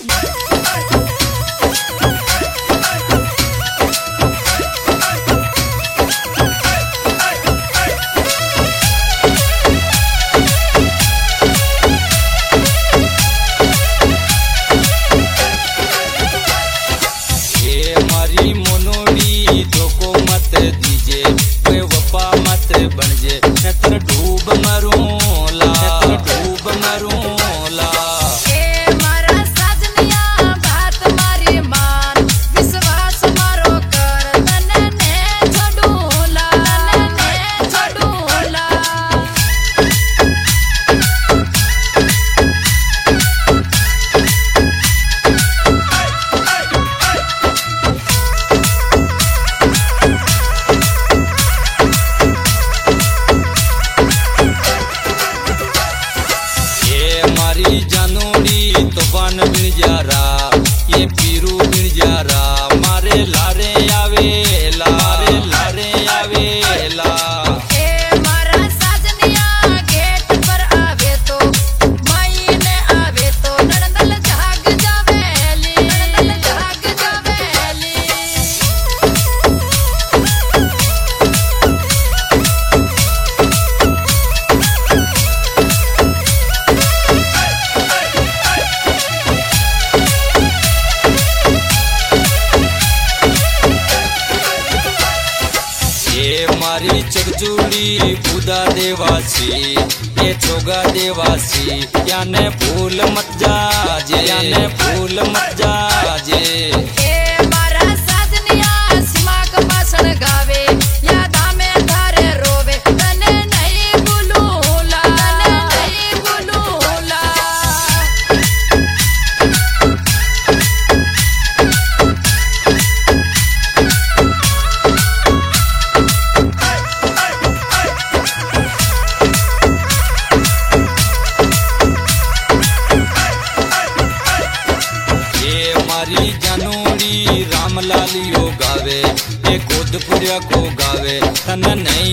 ये पीरू बिरजारा मारे लारे आवेला, मारे लारे आवेला। ए मारा साजनिया गेट पर आवे तो माईने आवे तो नड़दल जाग जावेली, नड़दल जाग जावेली। मारी चकचूड़ी बुदा देवासी, ये चोगा देवासी, याने भूल मत जाजे, याने भूल मत जाजे। ए मारा साजनिया सीमा का भाषण गावे यादा में धारे रोवे तने नहीं बुलूला, तने नहीं बुलूला। मारी जानूड़ी रामलालियो गावे, ये गोदपुरिया को गावे तन नहीं